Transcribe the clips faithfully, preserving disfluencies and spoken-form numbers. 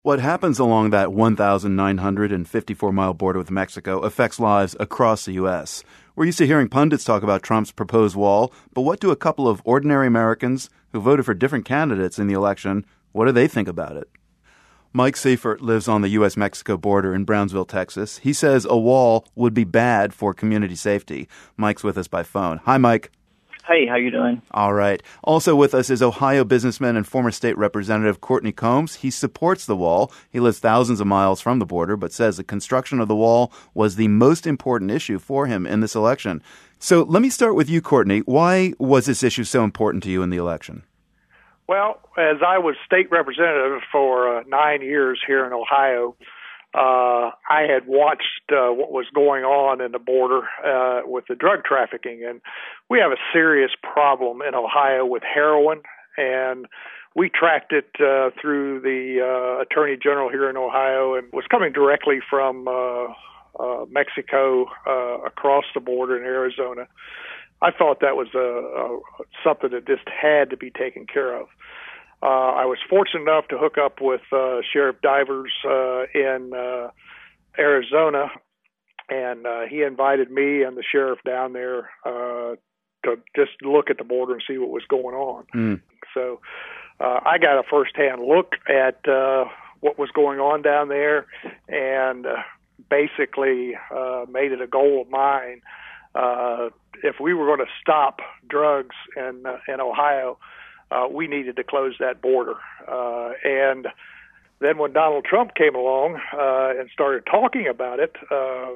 What happens along that one thousand nine hundred fifty-four mile border with Mexico affects lives across the U S. We're used to hearing pundits talk about Trump's proposed wall, but what do a couple of ordinary Americans who voted for different candidates in the election, what do they think about it? Mike Seifert lives on the U S Mexico border in Brownsville, Texas. He says a wall would be bad for community safety. Mike's with us by phone. Hi, Mike. Hey, how you doing? All right. Also with us is Ohio businessman and former state representative Courtney Combs. He supports the wall. He lives thousands of miles from the border, but says the construction of the wall was the most important issue for him in this election. So let me start with you, Courtney. Why was this issue so important to you in the election? Well, as I was state representative for uh, nine years here in Ohio, Uh, I had watched uh, what was going on in the border uh, with the drug trafficking, and we have a serious problem in Ohio with heroin, and we tracked it uh, through the uh, Attorney General here in Ohio, and was coming directly from uh, uh, Mexico uh, across the border in Arizona. I thought that was a, a, something that just had to be taken care of. Uh, I was fortunate enough to hook up with uh, Sheriff Divers uh, in uh, Arizona, and uh, he invited me and the sheriff down there uh, to just look at the border and see what was going on. Mm. So uh, I got a firsthand look at uh, what was going on down there, and uh, basically uh, made it a goal of mine. Uh, if we were going to stop drugs in uh, in Ohio, Uh, we needed to close that border. Uh, and then when Donald Trump came along uh, and started talking about it, uh,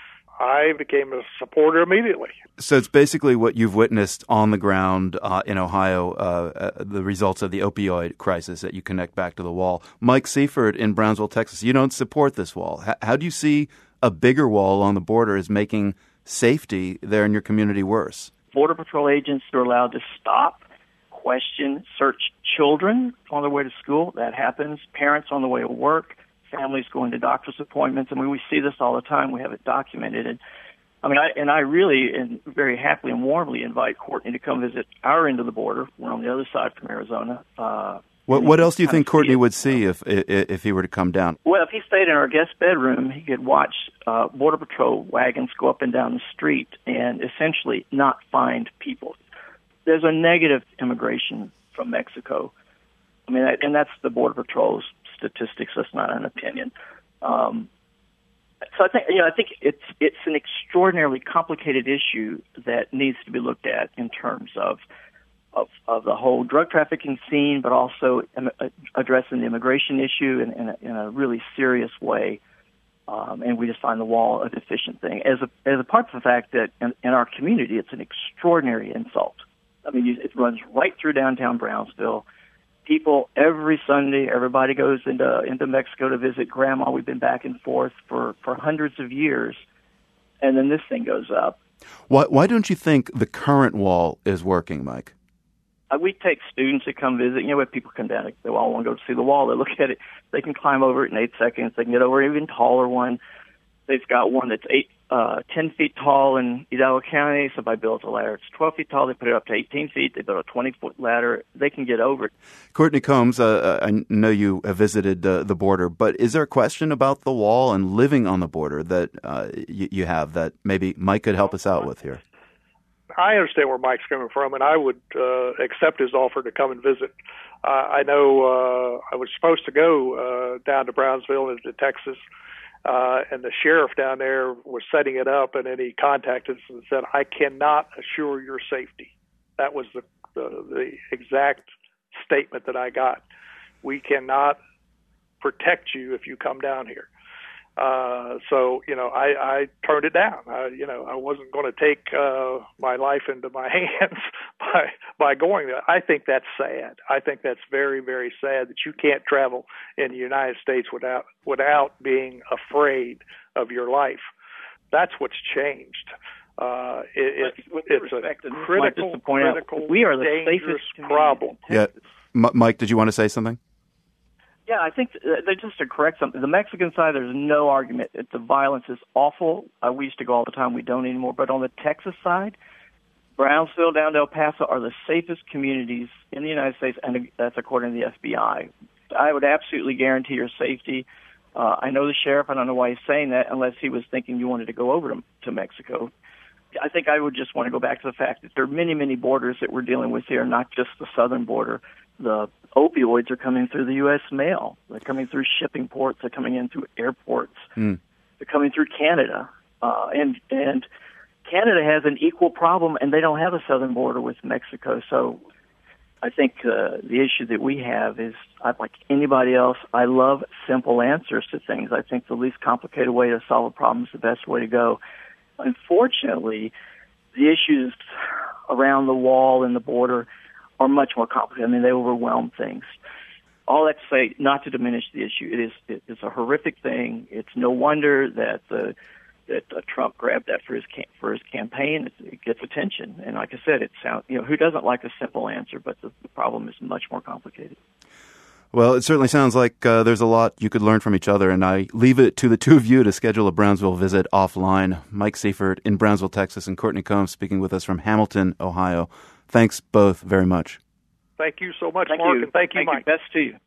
I became a supporter immediately. So it's basically what you've witnessed on the ground uh, in Ohio, uh, uh, the results of the opioid crisis that you connect back to the wall. Mike Seifert in Brownsville, Texas, you don't support this wall. H- how do you see a bigger wall along the border as making safety there in your community worse? Border Patrol agents are allowed to stop, question, search children on their way to school. That happens. Parents on the way to work, families going to doctor's appointments. I mean, we see this all the time. We have it documented. And I mean, I, and I really and very happily and warmly invite Courtney to come visit our end of the border. We're on the other side from Arizona. Uh, what what else do you think Courtney would see if, if if he were to come down? Well, if he stayed in our guest bedroom, he could watch uh, Border Patrol wagons go up and down the street and essentially not find people. There's a negative immigration from Mexico. I mean, and that's the Border Patrol's statistics. That's not an opinion. Um, so I think, you know, I think it's it's an extraordinarily complicated issue that needs to be looked at in terms of of, of the whole drug trafficking scene, but also addressing the immigration issue in, in, a, in a really serious way. Um, and we just find the wall a deficient thing. As a as a part of the fact that in, in our community, it's an extraordinary insult. I mean, it runs right through downtown Brownsville. People, every Sunday, everybody goes into into Mexico to visit Grandma. We've been back and forth for, for hundreds of years, and then this thing goes up. Why, why don't you think the current wall is working, Mike? Uh, we take students that come visit. You know, when people come down, they all want to go to see the wall. They look at it. They can climb over it in eight seconds. They can get over an even taller one. They've got one that's eight, uh, ten feet tall in Hidalgo County. Somebody builds a ladder. It's twelve feet tall. They put it up to eighteen feet. They build a twenty-foot ladder. They can get over it. Courtney Combs, uh, I know you have visited uh, the border, but is there a question about the wall and living on the border that uh, you, you have that maybe Mike could help us out with here? I understand where Mike's coming from, and I would uh, accept his offer to come and visit. Uh, I know uh, I was supposed to go uh, down to Brownsville into Texas, Uh, and the sheriff down there was setting it up, and then he contacted us and said, I cannot assure your safety. That was the, the, the exact statement that I got. We cannot protect you if you come down here. Uh, so, you know, I, I turned it down. I, you know, I wasn't going to take uh, my life into my hands by by going there. I think that's sad. I think that's very, very sad that you can't travel in the United States without without being afraid of your life. That's what's changed. Uh, it, it's it's a critical, critical, we are the dangerous problem. Yeah, M- Mike, did you want to say something? Yeah, I think uh, just to correct something, the Mexican side, there's no argument that the violence is awful. Uh, we used to go all the time. We don't anymore. But on the Texas side, Brownsville down to El Paso are the safest communities in the United States, and that's according to the F B I. I would absolutely guarantee your safety. Uh, I know the sheriff. I don't know why he's saying that unless he was thinking you wanted to go over to, to Mexico. I think I would just want to go back to the fact that there are many, many borders that we're dealing with here, not just the southern border. The opioids are coming through the U S mail. They're coming through shipping ports. They're coming in through airports. Mm. They're coming through Canada. Uh, and and Canada has an equal problem, and they don't have a southern border with Mexico. So I think uh, the issue that we have is, like anybody else, I love simple answers to things. I think the least complicated way to solve a problem is the best way to go. Unfortunately, the issues around the wall and the border are much more complicated. I mean, they overwhelm things. All that to say, not to diminish the issue, it is it is a horrific thing. It's no wonder that the that uh, Trump grabbed that for his cam- for his campaign. It, it gets attention, and like I said, it sounds you know who doesn't like a simple answer, but the, the problem is much more complicated. Well, it certainly sounds like uh, there's a lot you could learn from each other, and I leave it to the two of you to schedule a Brownsville visit offline. Mike Seifert in Brownsville, Texas, and Courtney Combs speaking with us from Hamilton, Ohio. Thanks both very much. Thank you so much, thank Mark, you. and thank you, thank Mike. You. Best to you.